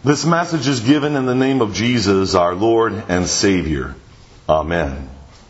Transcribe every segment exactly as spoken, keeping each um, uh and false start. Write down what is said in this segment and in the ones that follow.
This message is given in the name of Jesus, our Lord and Savior. Amen.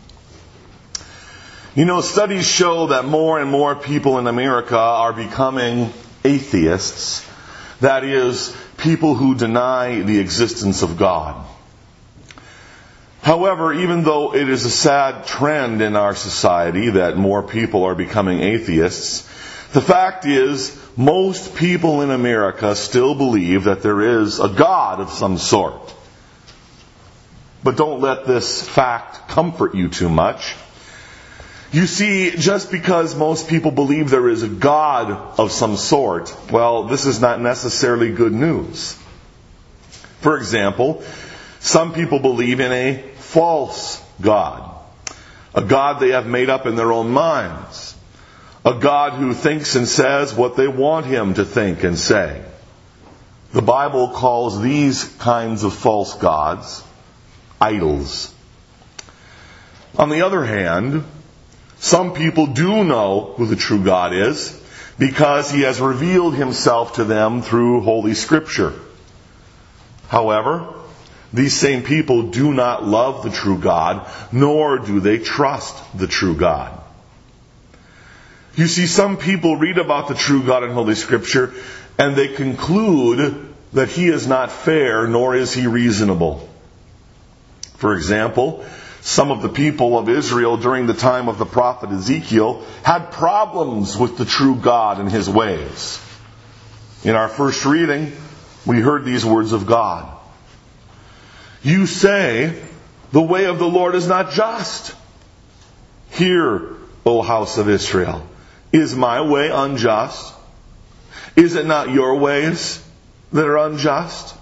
You know, studies show that more and more people in America are becoming atheists. That is, people who deny the existence of God. However, even though it is a sad trend in our society that more people are becoming atheists, the fact is, most people in America still believe that there is a God of some sort. But don't let this fact comfort you too much. You see, just because most people believe there is a God of some sort, well, this is not necessarily good news. For example, some people believe in a false God. A God they have made up in their own minds. A God who thinks and says what they want Him to think and say. The Bible calls these kinds of false gods idols. On the other hand, some people do know who the true God is because He has revealed Himself to them through Holy Scripture. However, these same people do not love the true God, nor do they trust the true God. You see, some people read about the true God in Holy Scripture and they conclude that He is not fair, nor is He reasonable. For example, some of the people of Israel during the time of the prophet Ezekiel had problems with the true God and His ways. In our first reading, we heard these words of God. You say, the way of the Lord is not just. Hear, O house of Israel. Is my way unjust? Is it not your ways that are unjust?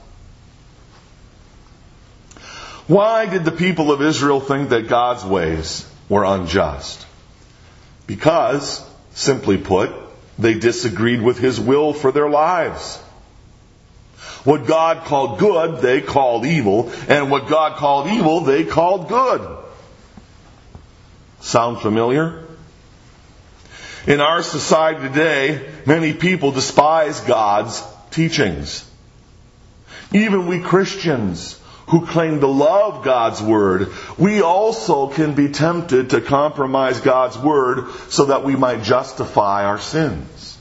Why did the people of Israel think that God's ways were unjust? Because, simply put, they disagreed with His will for their lives. What God called good, they called evil, and what God called evil, they called good. Sound familiar? In our society today, many people despise God's teachings. Even we Christians who claim to love God's Word, we also can be tempted to compromise God's Word so that we might justify our sins.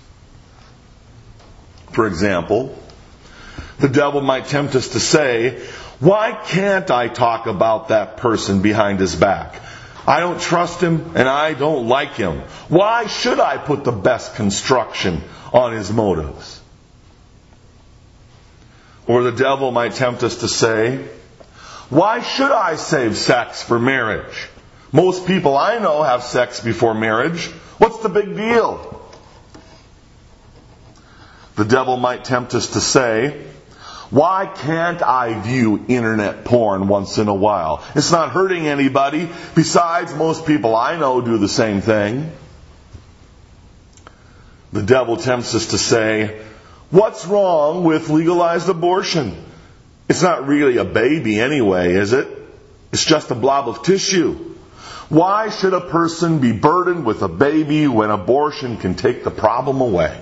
For example, the devil might tempt us to say, why can't I talk about that person behind his back? I don't trust him and I don't like him. Why should I put the best construction on his motives? Or the devil might tempt us to say, why should I save sex for marriage? Most people I know have sex before marriage. What's the big deal? The devil might tempt us to say, why can't I view internet porn once in a while? It's not hurting anybody. Besides, most people I know do the same thing. The devil tempts us to say, what's wrong with legalized abortion? It's not really a baby anyway, is it? It's just a blob of tissue. Why should a person be burdened with a baby when abortion can take the problem away?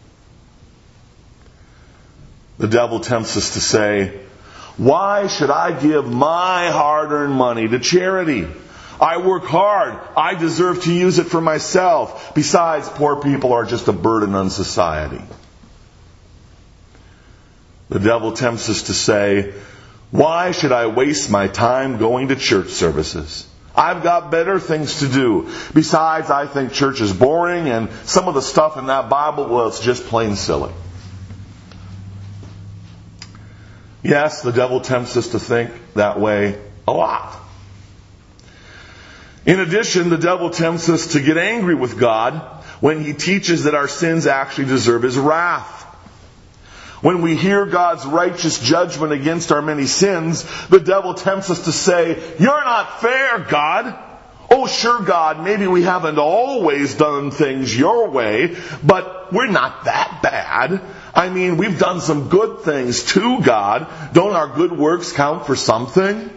The devil tempts us to say, why should I give my hard-earned money to charity? I work hard. I deserve to use it for myself. Besides, poor people are just a burden on society. The devil tempts us to say, why should I waste my time going to church services? I've got better things to do. Besides, I think church is boring and some of the stuff in that Bible, well, it's just plain silly. Yes, the devil tempts us to think that way a lot. In addition, the devil tempts us to get angry with God when He teaches that our sins actually deserve His wrath. When we hear God's righteous judgment against our many sins, the devil tempts us to say, you're not fair, God. Oh, sure, God, maybe we haven't always done things your way, but we're not that bad. I mean, we've done some good things too, God. Don't our good works count for something?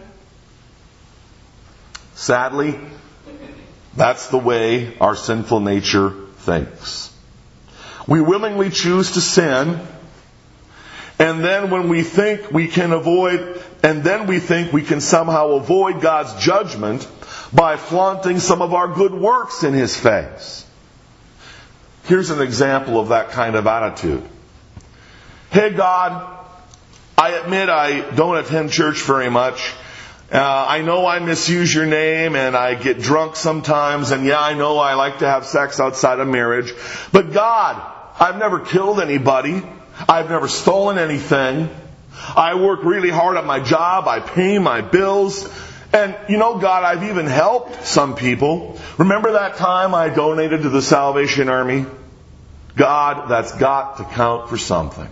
Sadly, that's the way our sinful nature thinks. We willingly choose to sin, And then when we think we can avoid, and then we think we can somehow avoid God's judgment by flaunting some of our good works in His face. Here's an example of that kind of attitude. Hey God, I admit I don't attend church very much. Uh, I know I misuse your name and I get drunk sometimes, and yeah, I know I like to have sex outside of marriage. But God, I've never killed anybody. I've never stolen anything. I work really hard at my job. I pay my bills. And you know, God, I've even helped some people. Remember that time I donated to the Salvation Army? God, that's got to count for something.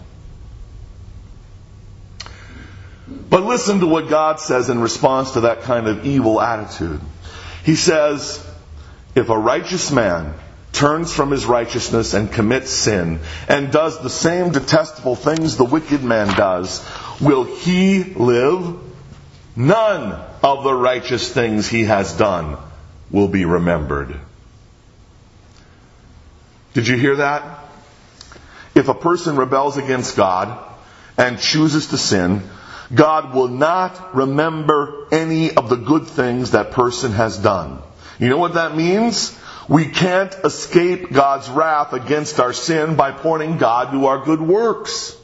But listen to what God says in response to that kind of evil attitude. He says, if a righteous man turns from his righteousness and commits sin, and does the same detestable things the wicked man does, will he live? None of the righteous things he has done will be remembered. Did you hear that? If a person rebels against God and chooses to sin, God will not remember any of the good things that person has done. You know what that means? We can't escape God's wrath against our sin by pointing God to our good works.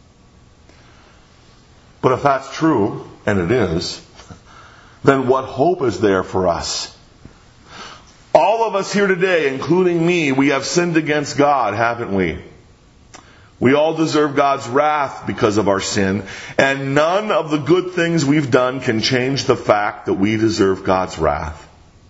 But if that's true, and it is, then what hope is there for us? All of us here today, including me, we have sinned against God, haven't we? We all deserve God's wrath because of our sin, and none of the good things we've done can change the fact that we deserve God's wrath.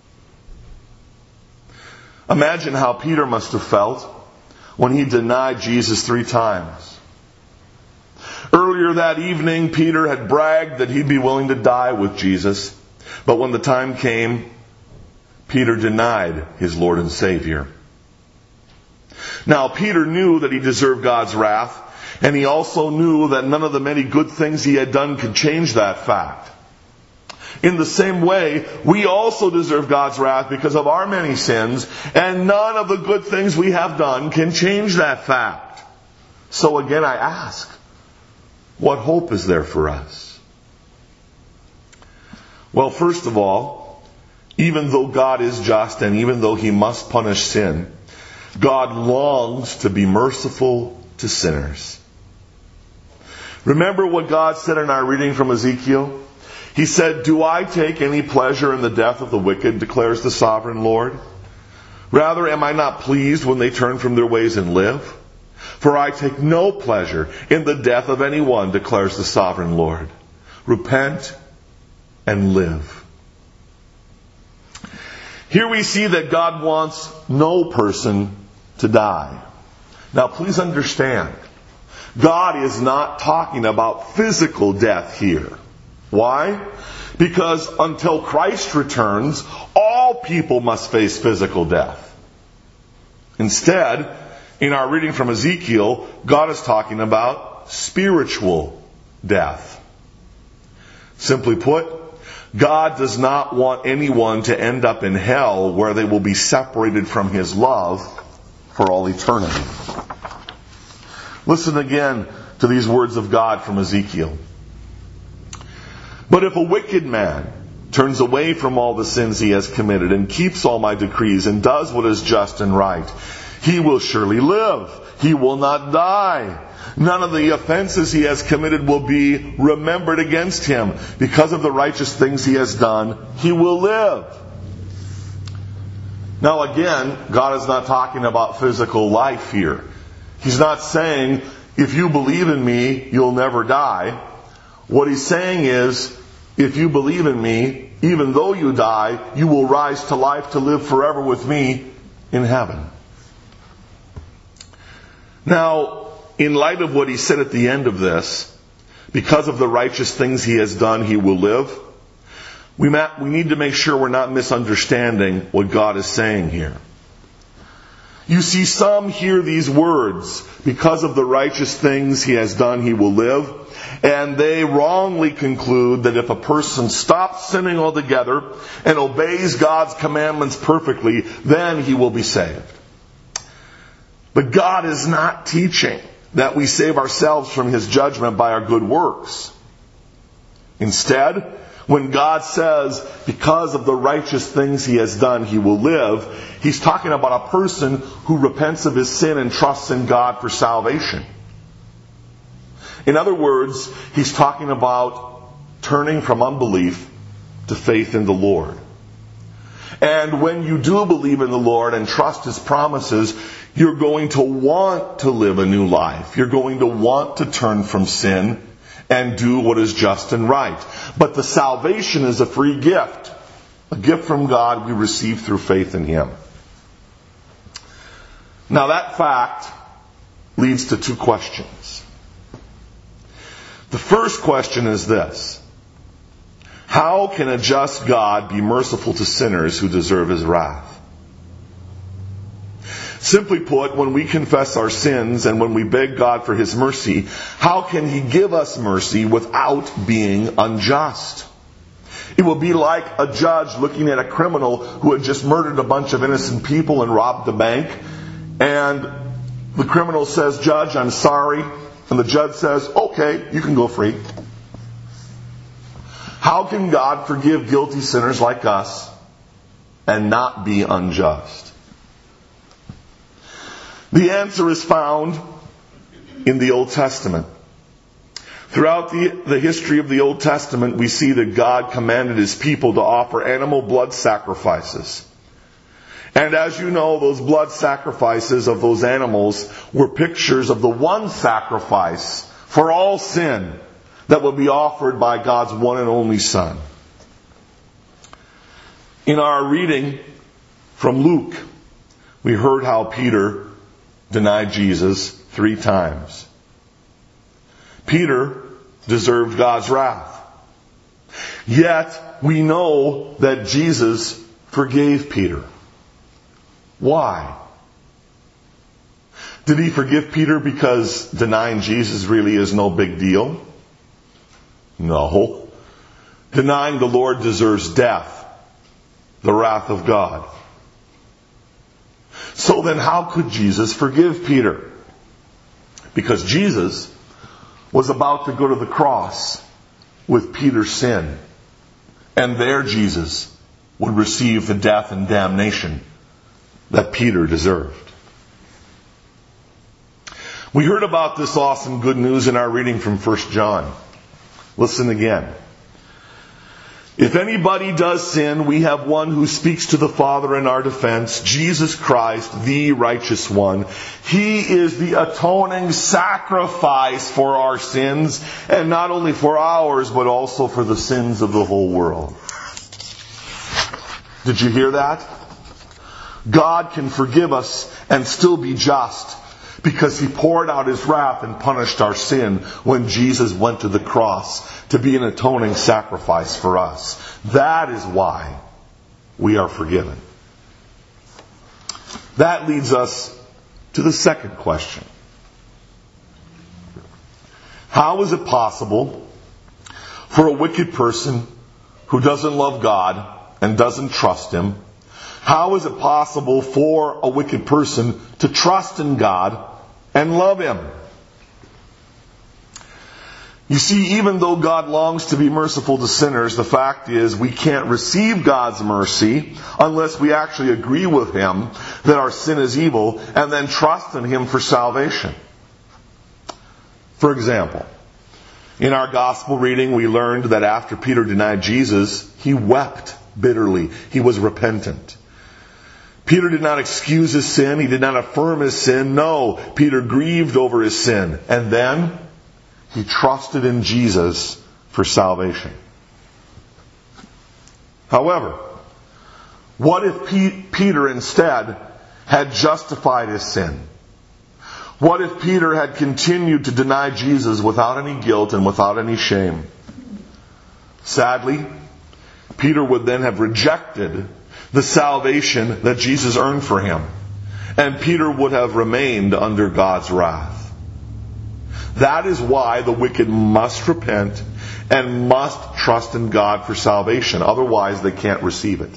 Imagine how Peter must have felt when he denied Jesus three times. Earlier that evening, Peter had bragged that he'd be willing to die with Jesus, but when the time came, Peter denied his Lord and Savior. Now, Peter knew that he deserved God's wrath, and he also knew that none of the many good things he had done could change that fact. In the same way, we also deserve God's wrath because of our many sins, and none of the good things we have done can change that fact. So again, I ask, what hope is there for us? Well, first of all, even though God is just and even though He must punish sin, God longs to be merciful to sinners. Remember what God said in our reading from Ezekiel? He said, "Do I take any pleasure in the death of the wicked, declares the sovereign Lord? Rather, am I not pleased when they turn from their ways and live? For I take no pleasure in the death of anyone, declares the sovereign Lord. Repent and live." Here we see that God wants no person to die. Now please understand, God is not talking about physical death here. Why? Because until Christ returns, all people must face physical death. Instead, in our reading from Ezekiel, God is talking about spiritual death. Simply put, God does not want anyone to end up in hell where they will be separated from His love for all eternity. Listen again to these words of God from Ezekiel. "But if a wicked man turns away from all the sins he has committed and keeps all my decrees and does what is just and right, he will surely live. He will not die. None of the offenses he has committed will be remembered against him. Because of the righteous things he has done, he will live." Now again, God is not talking about physical life here. He's not saying, if you believe in me, you'll never die. What He's saying is, if you believe in me, even though you die, you will rise to life to live forever with me in heaven. Now, in light of what He said at the end of this, because of the righteous things He has done, He will live, we we need to make sure we're not misunderstanding what God is saying here. You see, some hear these words, because of the righteous things He has done, He will live, and they wrongly conclude that if a person stops sinning altogether and obeys God's commandments perfectly, then he will be saved. But God is not teaching that we save ourselves from His judgment by our good works. Instead, when God says, because of the righteous things he has done, he will live, He's talking about a person who repents of his sin and trusts in God for salvation. In other words, He's talking about turning from unbelief to faith in the Lord. And when you do believe in the Lord and trust His promises, you're going to want to live a new life. You're going to want to turn from sin and do what is just and right. But the salvation is a free gift. A gift from God we receive through faith in Him. Now that fact leads to two questions. The first question is this: how can a just God be merciful to sinners who deserve His wrath? Simply put, when we confess our sins and when we beg God for His mercy, how can He give us mercy without being unjust? It will be like a judge looking at a criminal who had just murdered a bunch of innocent people and robbed the bank. And the criminal says, "Judge, I'm sorry." And the judge says, "Okay, you can go free." How can God forgive guilty sinners like us and not be unjust? The answer is found in the Old Testament. Throughout the, the history of the Old Testament, we see that God commanded His people to offer animal blood sacrifices. And as you know, those blood sacrifices of those animals were pictures of the one sacrifice for all sin that will be offered by God's one and only Son. In our reading from Luke, we heard how Peter denied Jesus three times. Peter deserved God's wrath. Yet we know that Jesus forgave Peter. Why? Did He forgive Peter because denying Jesus really is no big deal? No. Denying the Lord deserves death, the wrath of God. So then how could Jesus forgive Peter? Because Jesus was about to go to the cross with Peter's sin. And there Jesus would receive the death and damnation that Peter deserved. We heard about this awesome good news in our reading from First John. Listen again. If anybody does sin, we have one who speaks to the Father in our defense, Jesus Christ, the righteous one. He is the atoning sacrifice for our sins, and not only for ours, but also for the sins of the whole world. Did you hear that? God can forgive us and still be just, because He poured out His wrath and punished our sin when Jesus went to the cross to be an atoning sacrifice for us. That is why we are forgiven. That leads us to the second question. How is it possible for a wicked person who doesn't love God and doesn't trust Him, how is it possible for a wicked person to trust in God and love Him? You see, even though God longs to be merciful to sinners, the fact is we can't receive God's mercy unless we actually agree with Him that our sin is evil and then trust in Him for salvation. For example, in our gospel reading we learned that after Peter denied Jesus, he wept bitterly. He was repentant. Peter did not excuse his sin. He did not affirm his sin. No, Peter grieved over his sin. And then he trusted in Jesus for salvation. However, what if P- Peter instead had justified his sin? What if Peter had continued to deny Jesus without any guilt and without any shame? Sadly, Peter would then have rejected the salvation that Jesus earned for him. And Peter would have remained under God's wrath. That is why the wicked must repent and must trust in God for salvation. Otherwise, they can't receive it.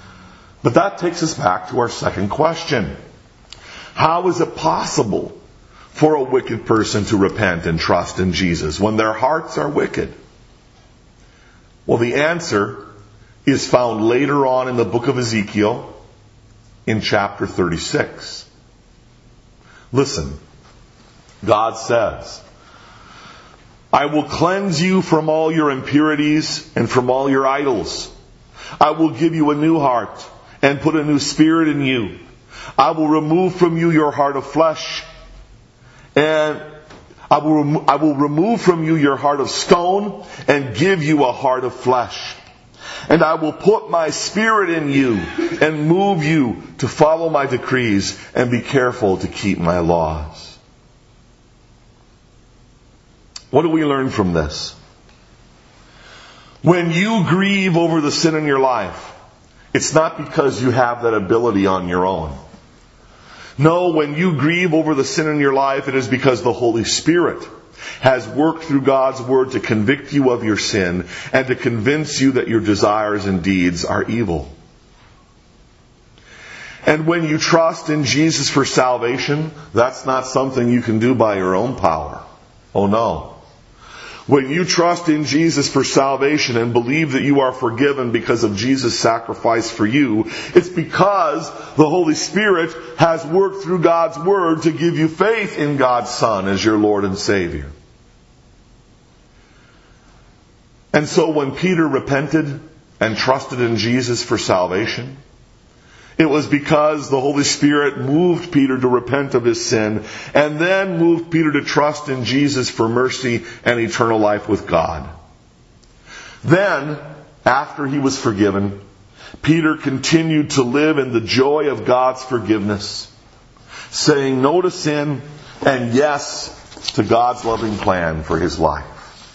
But that takes us back to our second question. How is it possible for a wicked person to repent and trust in Jesus when their hearts are wicked? Well, the answer is found later on in the book of Ezekiel in chapter thirty-six. Listen, God says, I will cleanse you from all your impurities and from all your idols. I will give you a new heart and put a new spirit in you. I will remove from you your heart of flesh, and I will, remo- I will remove from you your heart of stone and give you a heart of flesh. And I will put my spirit in you and move you to follow my decrees and be careful to keep my laws. What do we learn from this? When you grieve over the sin in your life, it's not because you have that ability on your own. No, when you grieve over the sin in your life, it is because the Holy Spirit has worked through God's Word to convict you of your sin and to convince you that your desires and deeds are evil. And when you trust in Jesus for salvation, that's not something you can do by your own power. Oh no. When you trust in Jesus for salvation and believe that you are forgiven because of Jesus' sacrifice for you, it's because the Holy Spirit has worked through God's Word to give you faith in God's Son as your Lord and Savior. And so when Peter repented and trusted in Jesus for salvation, it was because the Holy Spirit moved Peter to repent of his sin and then moved Peter to trust in Jesus for mercy and eternal life with God. Then, after he was forgiven, Peter continued to live in the joy of God's forgiveness, saying no to sin and yes to God's loving plan for his life.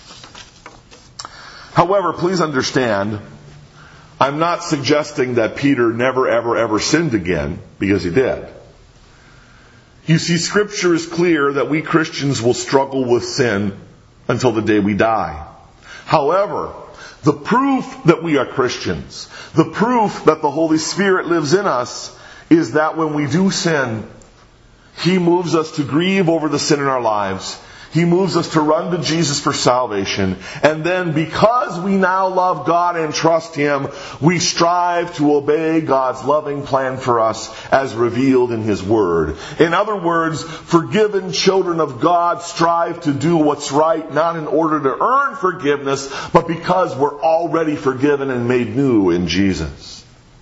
However, please understand, I'm not suggesting that Peter never, ever, ever sinned again, because he did. You see, Scripture is clear that we Christians will struggle with sin until the day we die. However, the proof that we are Christians, the proof that the Holy Spirit lives in us, is that when we do sin, He moves us to grieve over the sin in our lives. He moves us to run to Jesus for salvation. And then because we now love God and trust Him, we strive to obey God's loving plan for us as revealed in His Word. In other words, forgiven children of God strive to do what's right, not in order to earn forgiveness, but because we're already forgiven and made new in Jesus.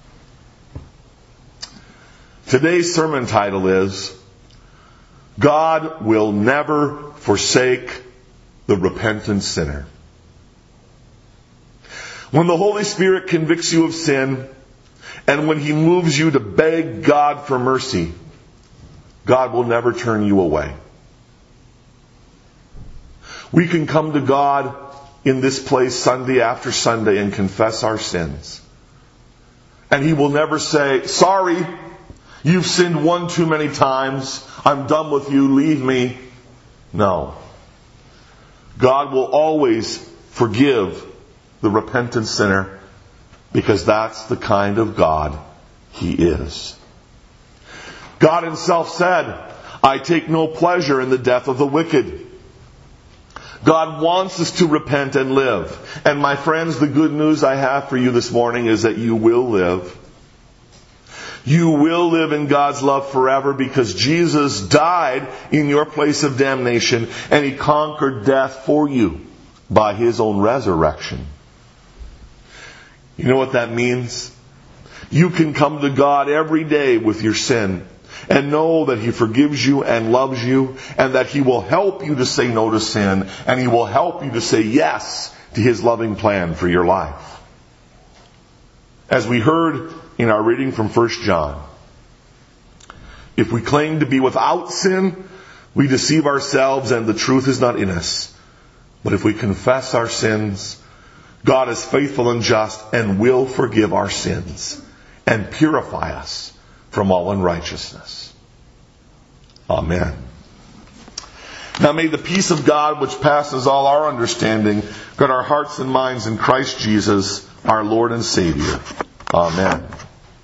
Today's sermon title is, God will never forsake the repentant sinner. When the Holy Spirit convicts you of sin, and when He moves you to beg God for mercy, God will never turn you away. We can come to God in this place Sunday after Sunday and confess our sins. And He will never say, sorry, you've sinned one too many times. I'm done with you. Leave me. No. God will always forgive the repentant sinner because that's the kind of God He is. God Himself said, I take no pleasure in the death of the wicked. God wants us to repent and live. And my friends, the good news I have for you this morning is that you will live. You will live in God's love forever because Jesus died in your place of damnation and He conquered death for you by His own resurrection. You know what that means? You can come to God every day with your sin and know that He forgives you and loves you and that He will help you to say no to sin and He will help you to say yes to His loving plan for your life. As we heard in our reading from First John, if we claim to be without sin, we deceive ourselves and the truth is not in us. But if we confess our sins, God is faithful and just and will forgive our sins and purify us from all unrighteousness. Amen. Now may the peace of God, which passes all our understanding, guard our hearts and minds in Christ Jesus, our Lord and Savior. Amen.